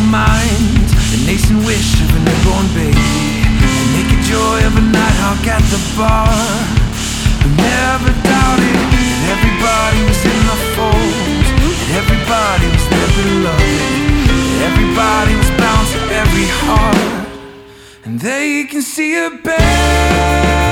mind, the nascent wish of a newborn baby, the naked joy of a nighthawk at the bar, who never doubted that everybody was in the fold, that everybody was their beloved, that everybody was bound to every heart. And they can see a bear